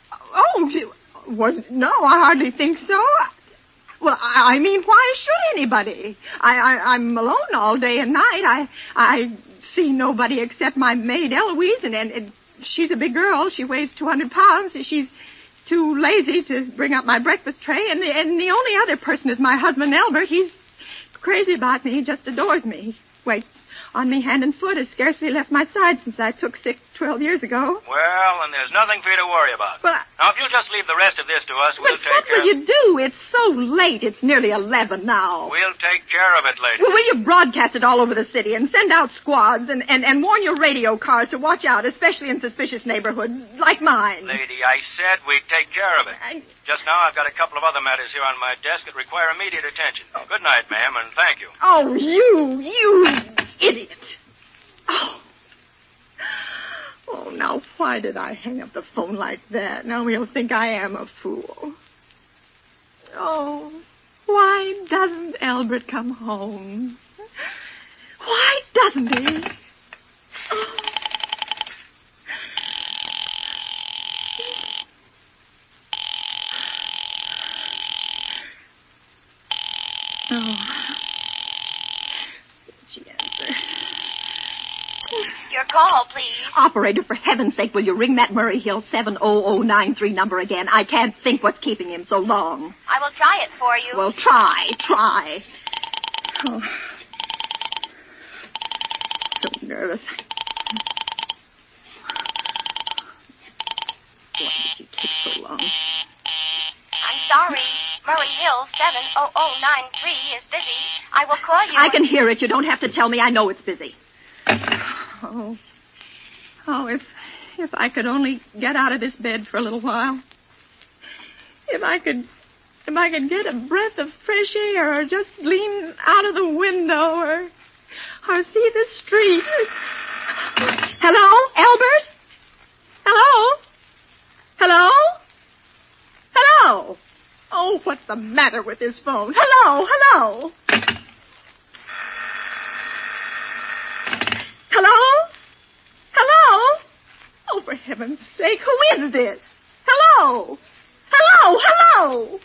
Oh, you... Well, no, I hardly think so. Well, I, I mean, why should anybody? I, I, I'm alone all day and night. I, I see nobody except my maid Eloise, and, and, and she's a big girl. She weighs two hundred pounds. She's too lazy to bring up my breakfast tray, and the, and the only other person is my husband Albert. He's crazy about me. He just adores me. He waits on me hand and foot, has scarcely left my side since I took sick twelve years ago. Well, and there's nothing for you to worry about. Well, I... Now, if you'll just leave the rest of this to us, we'll but take what care... will you do? It's so late. It's nearly eleven now. We'll take care of it later. Well, will you broadcast it all over the city and send out squads and, and, and warn your radio cars to watch out, especially in suspicious neighborhoods like mine? Lady, I said we'd take care of it. I... Just now, I've got a couple of other matters here on my desk that require immediate attention. Good night, ma'am, and thank you. Oh, you, you idiot. Oh. Oh, now why did I hang up the phone like that? Now he'll think I am a fool. Oh, why doesn't Albert come home? Why doesn't he? Oh. Oh. Did she answer? Your call call, please. Operator, for heaven's sake, will you ring that Murray Hill seven oh oh nine three number again? I can't think what's keeping him so long. I will try it for you. Well, try, try. Oh. So nervous. Why did you take so long? I'm sorry. Murray Hill seven oh oh nine three is busy. I will call you. I can hear it. You don't have to tell me. I know it's busy. Oh. Oh, if if I could only get out of this bed for a little while. If I could if I could get a breath of fresh air or just lean out of the window or or see the street. Hello? Albert? Hello? Hello? Hello? Oh, what's the matter with this phone? Hello? Hello? Hello? Hello? Oh, for heaven's sake, who is this? Hello? Hello? Hello?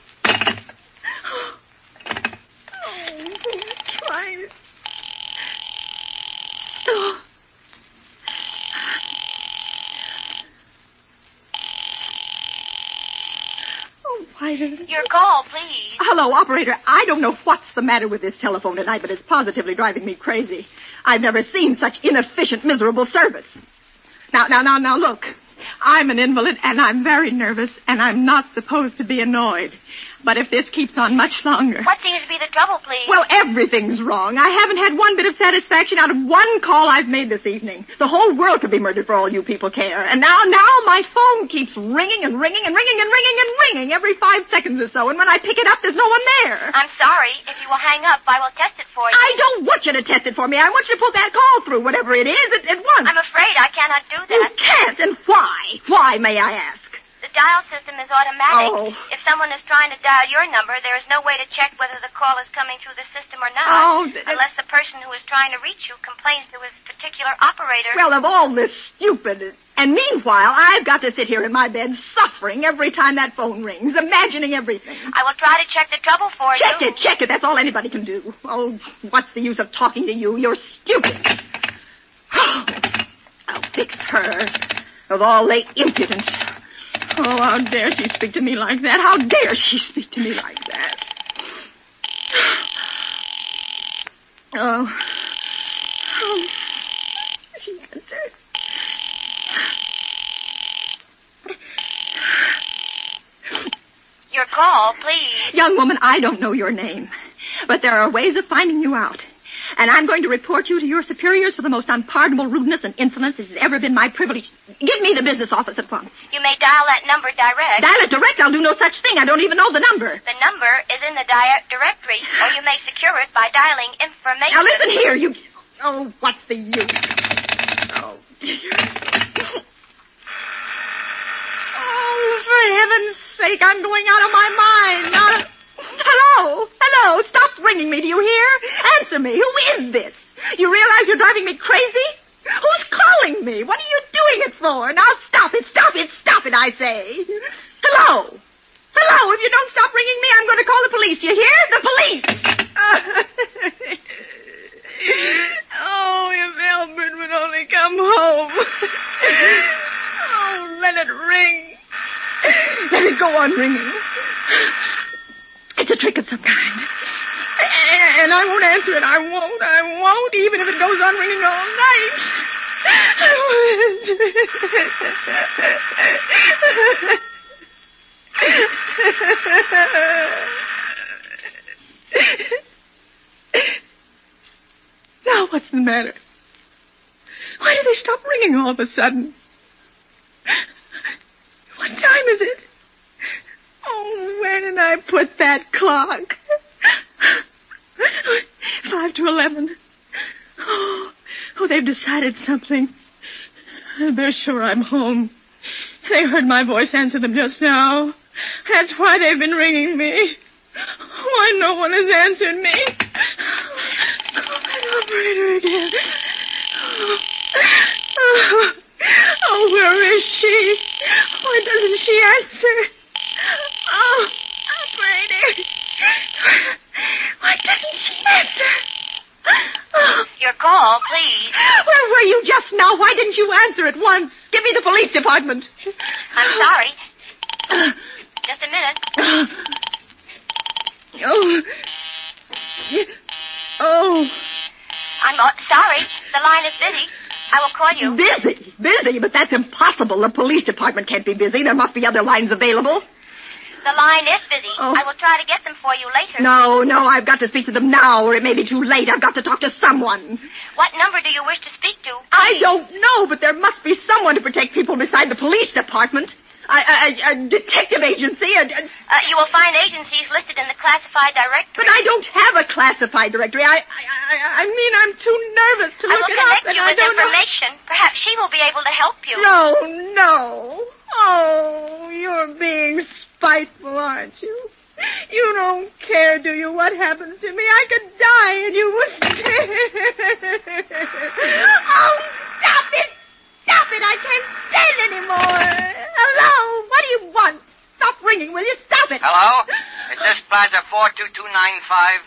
Oh, who's trying to... Oh. Oh, why did it... Your call, please. Hello, operator. I don't know what's the matter with this telephone tonight, but it's positively driving me crazy. I've never seen such inefficient, miserable service. Now, now, now, now, look. I'm an invalid, and I'm very nervous, and I'm not supposed to be annoyed. But if this keeps on much longer... What seems to be the trouble, please? Well, everything's wrong. I haven't had one bit of satisfaction out of one call I've made this evening. The whole world could be murdered for all you people care. And now, now my phone keeps ringing and ringing and ringing and ringing and ringing every five seconds or so. And when I pick it up, there's no one there. I'm sorry. If you will hang up, I will test it for you. I don't want you to test it for me. I want you to put that call through, whatever it is, at, at once. I'm afraid I cannot do that. You can't, and why? Why, may I ask? The dial system is automatic. Oh. If someone is trying to dial your number, there is no way to check whether the call is coming through the system or not. Oh, th- unless the person who is trying to reach you complains to his particular operator. Well, of all this stupid... And meanwhile, I've got to sit here in my bed suffering every time that phone rings, imagining everything. I will try to check the trouble for check you. Check it, check it. That's all anybody can do. Oh, what's the use of talking to you? You're stupid. I'll fix her. Of all the impudence. Oh, how dare she speak to me like that? How dare she speak to me like that? Oh. Oh. She answered. Your call, please. Young woman, I don't know your name, but there are ways of finding you out. And I'm going to report you to your superiors for the most unpardonable rudeness and insolence it has ever been my privilege. Give me the business office at once. You may dial that number direct. Dial it direct? I'll do no such thing. I don't even know the number. The number is in the di- directory, or you may secure it by dialing information. Now listen here, you... Oh, what's the use? Oh, dear. Oh, for heaven's sake, I'm going out of my mind. Out of... Hello? Hello? Stop ringing me, do you hear? Answer me. Who is this? You realize you're driving me crazy? Who's calling me? What are you doing it for? Now stop it, stop it, stop it, I say. Hello? Hello? If you don't stop ringing me, I'm going to call the police. You hear? The police! Oh, if Albert would only come home. Oh, let it ring. Let it go on ringing. It's a trick of some kind. And I won't answer it. I won't. I won't, even if it goes on ringing all night. Now what's the matter? Why do they stop ringing all of a sudden? What time is it? Oh, where did I put that clock? Five to eleven. Oh, oh, they've decided something. They're sure I'm home. They heard my voice answer them just now. That's why they've been ringing me. Why no one has answered me. Call that operator again. Oh, oh, oh, where is she? Why doesn't she answer? Oh, operator. Why doesn't she answer? Oh. Your call, please. Where were you just now? Why didn't you answer at once? Give me the police department. I'm sorry. Just a minute. Oh. Oh. I'm uh, sorry. The line is busy. I will call you. Busy? Busy? But that's impossible. The police department can't be busy. There must be other lines available. The line is busy. Oh. I will try to get them for you later. No, no, I've got to speak to them now, or it may be too late. I've got to talk to someone. What number do you wish to speak to? I don't know, but there must be someone to protect people beside the police department. A, a, a detective agency. A, a... Uh, you will find agencies listed in the classified directory. But I don't have a classified directory. I, I, I, I mean, I'm too nervous to I look will it up. connect you with information. Know. Perhaps she will be able to help you. No, no. Oh, you're being spiteful, aren't you? You don't care, do you, what happens to me? I could die and you wouldn't care. Oh, stop it! Stop it! I can't stand anymore. Hello? What do you want? Stop ringing, will you? Stop it. Hello? Is this Plaza four two two nine five?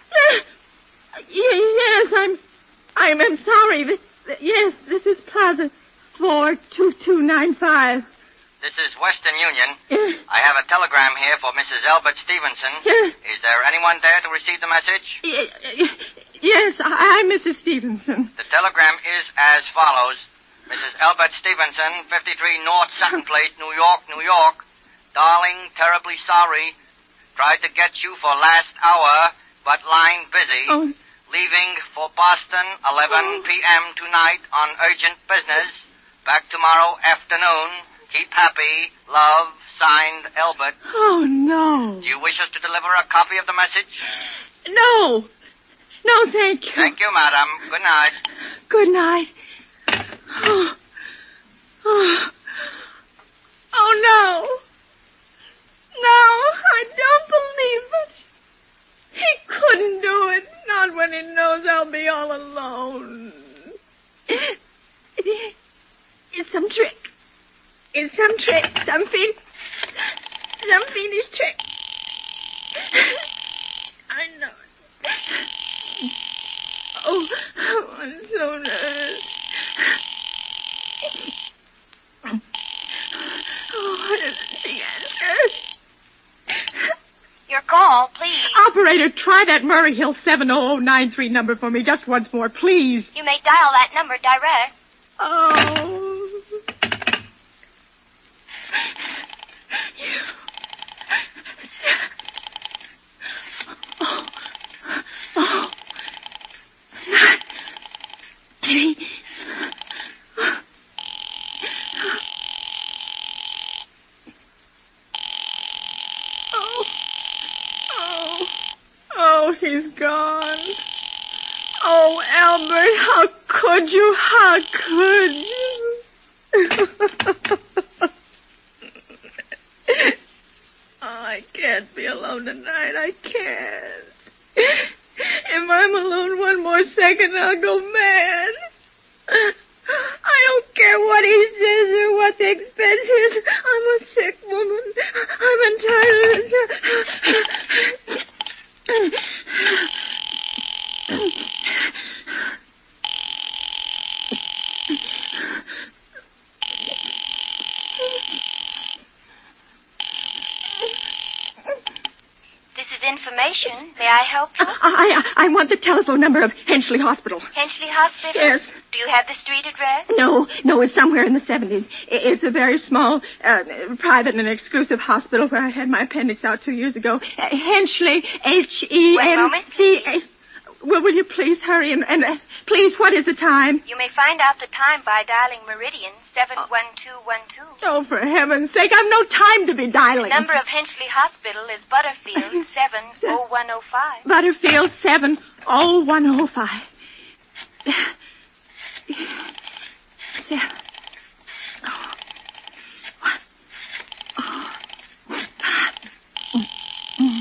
Yes, I'm... I'm, I'm sorry. This, yes, this is Plaza four two two nine five. This is Western Union. Yes. I have a telegram here for Missus Elbert Stevenson. Yes. Is there anyone there to receive the message? Yes, I'm Missus Stevenson. The telegram is as follows. Missus Elbert Stevenson, fifty-three North Sutton Place, New York, New York. Darling, terribly sorry. Tried to get you for last hour, but line busy. Oh. Leaving for Boston, eleven p.m. tonight on urgent business. Back tomorrow afternoon. Keep happy. Love, signed, Elbert. Oh, no. Do you wish us to deliver a copy of the message? No. No, thank you. Thank you, madam. Good night. Good night. Oh. Oh. Oh, no. No, I don't believe it. He couldn't do it. Not when he knows I'll be all alone. It's some trick. It's some trick. Some fiend... Some fiendish trick. I know it. Oh, I'm so nervous. Oh, what is the answer? Your call, please. Operator, try that Murray Hill seven oh oh nine three number for me just once more, please. You may dial that number direct. Oh. Oh. Oh. Nine. Three. Oh. Oh. Oh, he's gone. Oh, Albert, how could you? How could you? Oh, I can't be alone tonight. I can't. If I'm alone one more second, I'll go mad. I don't care what he says or what the expense is. I'm a sick woman. I'm entitled This is information. May I help you? I, I, I want the telephone number of Henchley Hospital. Henchley Hospital? Yes. Do you have the street address? No, no, it's somewhere in the seventies. It's a very small, uh, private and exclusive hospital where I had my appendix out two years ago. Uh, Henchley, H E N C A... Well, will you please hurry and, and uh, please, what is the time? You may find out the time by dialing Meridian seven one two one two. Oh, for heaven's sake, I've no time to be dialing. The number of Henchley Hospital is Butterfield seven oh one oh five. Butterfield seven oh one oh five. Seven. Oh. One. Oh. Five. Mm.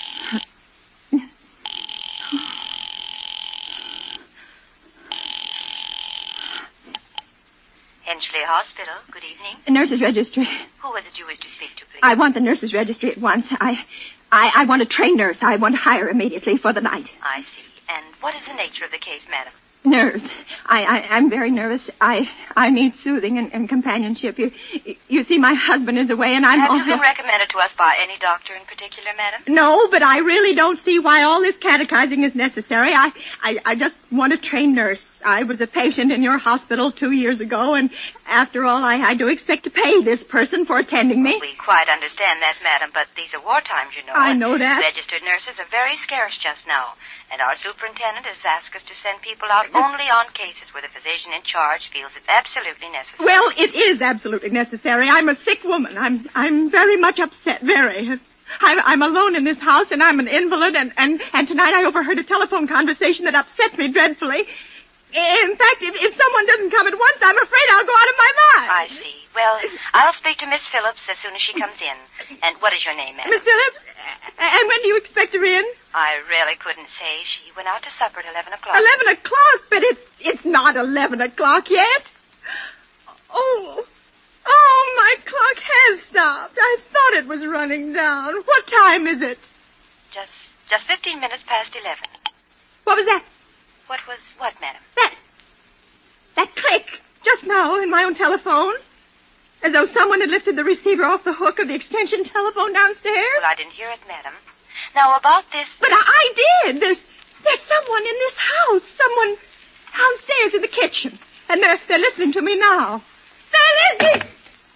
Henchley Hospital. Good evening. Nurses Registry. Who was it you wished to speak to, please? I want the nurses registry at once. I, I, I want a trained nurse. I want to hire immediately for the night. I see. And what is the nature of the case, madam? Nerves. I, I, I'm very nervous. I, I need soothing and, and companionship. You, you see, my husband is away, and I'm Have also... you been recommended to us by any doctor in particular, madam? No, but I really don't see why all this catechizing is necessary. I, I, I just want a trained nurse. I was a patient in your hospital two years ago, and after all, I, I do expect to pay this person for attending me. We quite understand that, madam, but these are war times, you know. I know that. Registered nurses are very scarce just now, and our superintendent has asked us to send people out only on cases where the physician in charge feels it's absolutely necessary. Well, it is absolutely necessary. I'm a sick woman. I'm I'm very much upset, very. I'm, I'm alone in this house, and I'm an invalid, and, and, and tonight I overheard a telephone conversation that upset me dreadfully. In fact, if, if someone doesn't come at once, I'm afraid I'll go out of my mind. I see. Well, I'll speak to Miss Phillips as soon as she comes in. And what is your name, madam? Miss Phillips? And when do you expect her in? I really couldn't say. She went out to supper at eleven o'clock. Eleven o'clock? But it's, it's not eleven o'clock yet. Oh, oh, my clock has stopped. I thought it was running down. What time is it? Just, just fifteen minutes past eleven. What was that? What was what, madam? That, that click just now in my own telephone. As though someone had lifted the receiver off the hook of the extension telephone downstairs. Well, I didn't hear it, madam. Now, about this... But I, I did. There's, there's someone in this house. Someone downstairs in the kitchen. And they're, they're listening to me now. They're listening!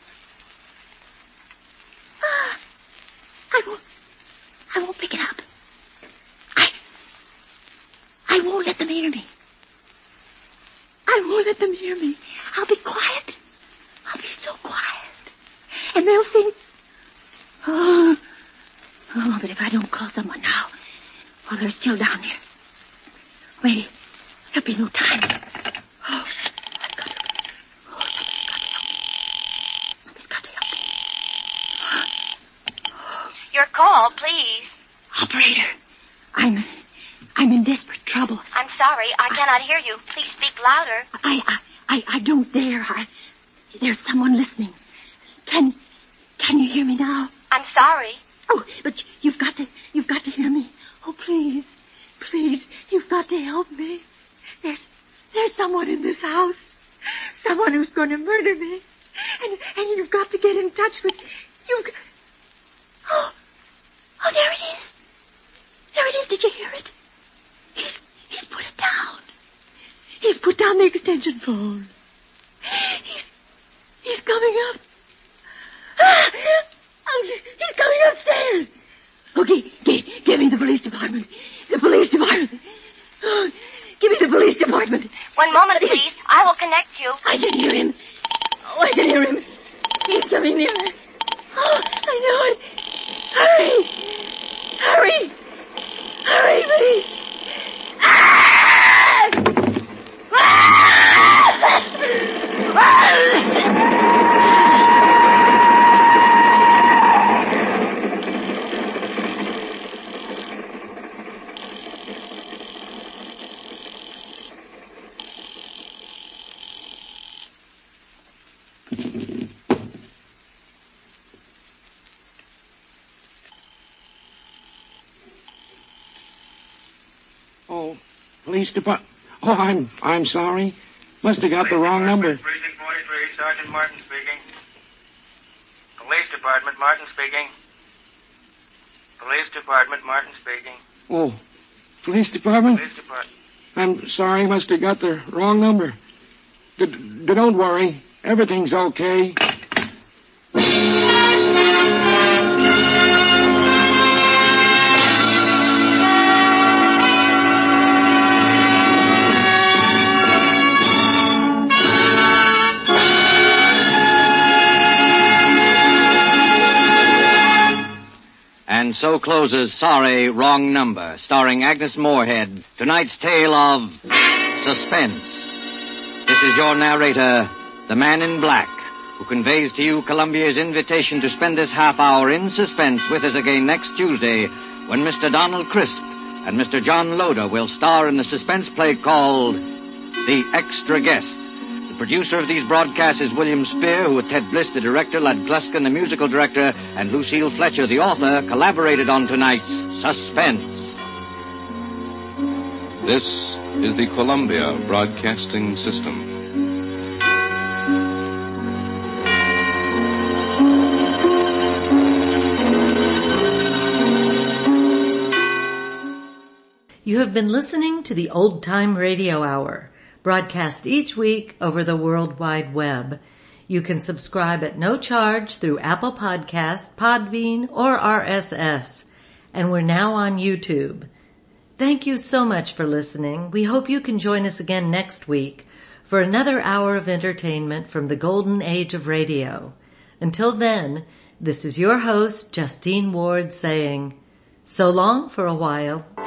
Ah, I won't... I won't pick it up. I... I won't let them hear me. I won't let them hear me. I'll be quiet. I'll be so quiet. And they'll think... Oh... Oh, but if I don't call someone now, while they're still down there, maybe there'll be no time. Oh, I've got to... Oh, somebody's got to help me. Somebody's got to help me. Oh. Your call, please. Operator, I'm... I'm in desperate trouble. I'm sorry, I cannot hear you. Please speak louder. I... I, I, I don't dare. I... There's someone listening. Can... Can you hear me now? I'm sorry. Oh, but you've got to, you've got to hear me. Oh, please, please, you've got to help me. There's, there's someone in this house. Someone who's going to murder me. And, and you've got to get in touch with, you've got... Oh, oh, there it is. There it is. Did you hear it? He's, he's put it down. He's put down the extension phone. He's, he's coming up. Ah! Oh, he's coming upstairs. Okay, give, give me the police department. The police department. Oh, give me the police department. One moment, please. I will connect you. I can hear him. Oh, I can hear him. He's coming nearer. Oh, I know it. Hurry. Hurry. Hurry, please. Ah! Ah! Ah! Oh, police department. Oh, I'm I'm sorry. Must have got the wrong number. Precinct forty-three, Sergeant Martin speaking. Police Department, Martin speaking. Police Department, Martin speaking. Oh, police department? Police Department. I'm sorry. Must have got the wrong number. D- d- don't worry. Everything's okay. And so closes Sorry, Wrong Number, starring Agnes Moorehead, tonight's tale of suspense. This is your narrator, the Man in Black, who conveys to you Columbia's invitation to spend this half hour in suspense with us again next Tuesday, when Mister Donald Crisp and Mister John Loder will star in the suspense play called The Extra Guest. The producer of these broadcasts is William Spear, who with Ted Bliss, the director, Lud Gluskin, the musical director, and Lucille Fletcher, the author, collaborated on tonight's Suspense. This is the Columbia Broadcasting System. You have been listening to the Old Time Radio Hour, broadcast each week over the World Wide Web. You can subscribe at no charge through Apple Podcast, Podbean, or R S S. And we're now on YouTube. Thank you so much for listening. We hope you can join us again next week for another hour of entertainment from the golden age of radio. Until then, this is your host, Justine Ward, saying, so long for a while.